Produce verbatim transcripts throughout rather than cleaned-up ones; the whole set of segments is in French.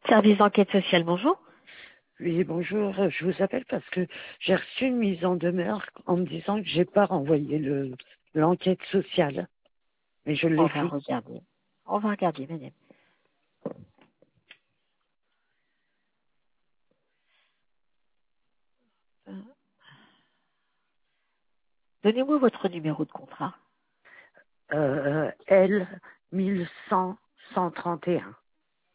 Service d'enquête sociale, bonjour. Oui, bonjour. Je vous appelle parce que j'ai reçu une mise en demeure en me disant que j'ai pas renvoyé le l'enquête sociale. Mais je On l'ai va fait. regarder. On va regarder, madame. Euh, Donnez-moi votre numéro de contrat. Euh, L mille cent cent trente et un.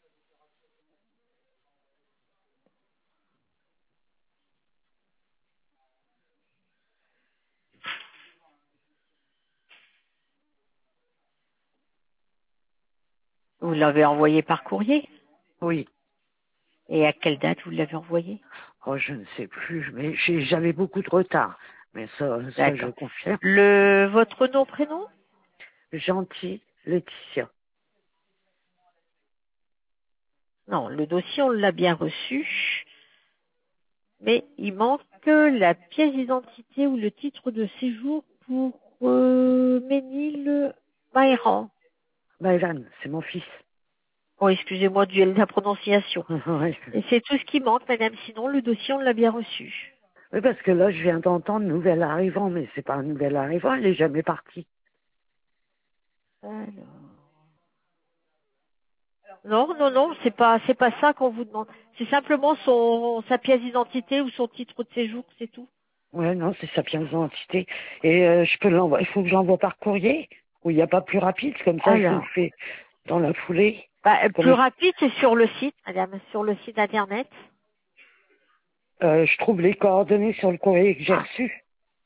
Vous l'avez envoyé par courrier? Oui. Et à quelle date vous l'avez envoyé? Oh, je ne sais plus, mais j'ai- j'avais beaucoup de retard. Mais ça, ça je D'accord. confirme. Le, votre nom, prénom? Gentil, Laetitia. Non, le dossier, on l'a bien reçu. Mais il manque la pièce d'identité ou le titre de séjour pour euh, Ménil Mahéran. Baylan, c'est mon fils. Oh, excusez-moi de la prononciation. Ouais. Et c'est tout ce qui manque, madame. Sinon, le dossier, on l'a bien reçu. Oui, parce que là, je viens d'entendre nouvel arrivant, mais c'est pas un nouvel arrivant, elle est jamais partie. Alors. Non, non, non, c'est pas, c'est pas ça qu'on vous demande. C'est simplement son, sa pièce d'identité ou son titre de séjour, c'est tout. Ouais, non, c'est sa pièce d'identité. Et euh, je peux l'envoyer. Il faut que je l'envoie par courrier. Ou il n'y a pas plus rapide. Comme ça, je vous le Alors, fais dans la foulée. bah, plus Comme rapide, c'est sur le site, madame, sur le site internet. euh, je trouve les coordonnées sur le courrier que j'ai Ah. reçu.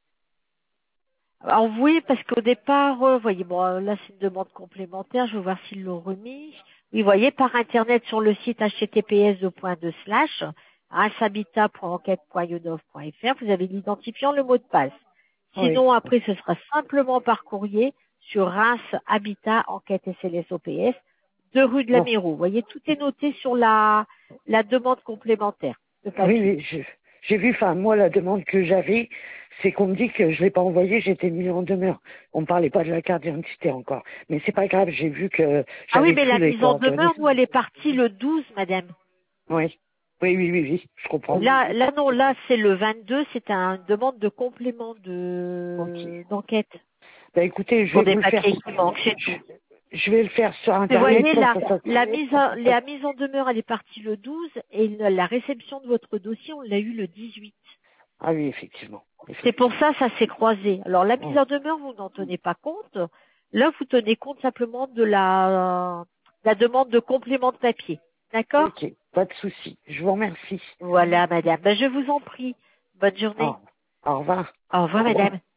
Alors oui, parce qu'au départ, euh, voyez, bon, euh, là c'est une demande complémentaire, je vais voir s'ils l'ont remis. Oui, vous voyez, par internet sur le site h t t p s slash racehabitat point enquête point yodov point f r, vous avez l'identifiant, le mot de passe. Oui. Sinon, après, ce sera simplement par courrier sur Reims Habitat Enquête S L S O P S, deux rue de la Bon. Miro. Vous voyez, tout est noté sur la, la demande complémentaire de Oui, papier. oui. je- J'ai vu. Enfin, moi, la demande que j'avais, c'est qu'on me dit que je l'ai pas envoyé. J'étais mis en demeure. On me parlait pas de la carte d'identité encore. Mais c'est pas grave. J'ai vu que Ah oui, j'avais mais tous la les mise en demeure, coordonnées. nous, elle est partie le douze, madame. Oui. Oui, oui, oui, oui. Je comprends. Là, là non, là c'est le vingt-deux, c'est une demande de complément Ok. de d'enquête Bah écoutez, je pour vais des vous le faire. papiers qui manquent, c'est tout. Je vais le faire sur Vous Internet voyez, comme la, ça. ça... la mise en, la mise en demeure, elle est partie le douze et le- la réception de votre dossier, on l'a eu le dix-huit. Ah oui, effectivement. C'est effectivement. pour ça, ça s'est croisé. Alors la mise Oh, en demeure, vous n'en tenez pas compte. Là, vous tenez compte simplement de la, la demande de complément de papier. D'accord? ok, pas de souci. Je vous remercie. Voilà, madame. Ben, je vous en prie. Bonne journée. Au, au revoir. Au revoir, madame.